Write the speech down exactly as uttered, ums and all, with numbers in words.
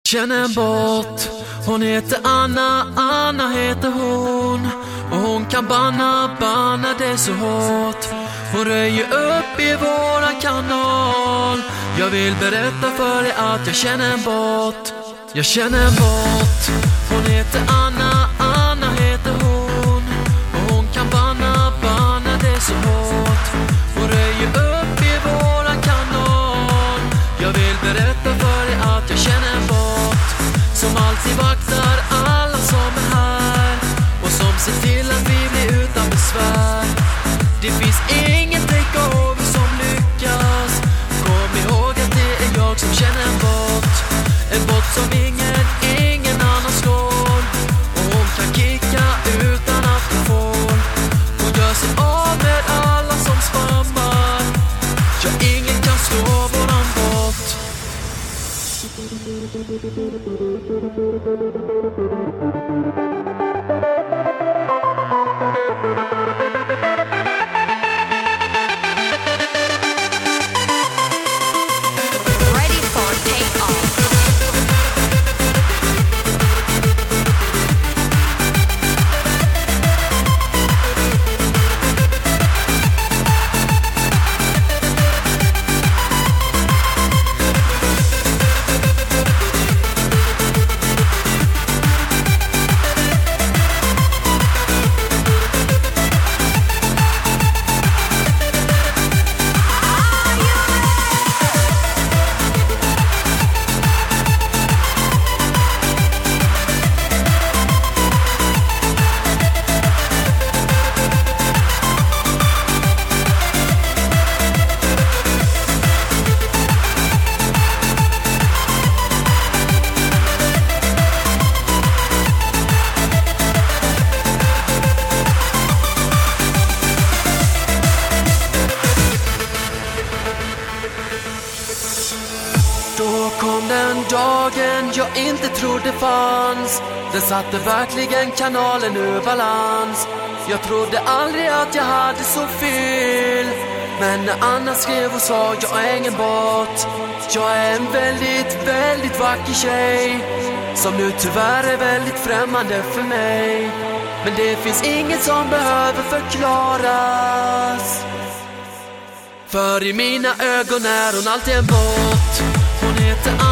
känner en bot. Hon heter Anna, Anna heter hon. Och hon kan banna, banna det så hårt. Hon röjer upp i våran kanal. Jag vill berätta för dig att jag känner en bot. Jag känner en bot. Hon heter Anna, Anna heter hon. Och hon kan banna, banna det så hårt. Hon röjer upp i våran kanal. Jag vill berätta för dig att jag känner en bot som alltid vaktar alla som är här och som ser till att vi blir utan besvär. Det finns ingen takeover som lyckas. Kom ihåg att det är jag som känner en bot. En bot som ingen, ingen annan slår. Och hon kan kicka utan att hon får. Hon gör sig av med alla som spammar. Ja, ingen kan slå våran bot. Då kom den dagen jag inte trodde fanns. Den satte verkligen kanalen ur balans. Jag trodde aldrig att jag hade så fel. Men när Anna skrev och sa jag är ingen bot. Jag är en väldigt, väldigt vacker tjej som nu tyvärr är väldigt främmande för mig. Men det finns inget som behöver förklaras. För i mina ögon är hon alltid en bot. Hon heter Anna.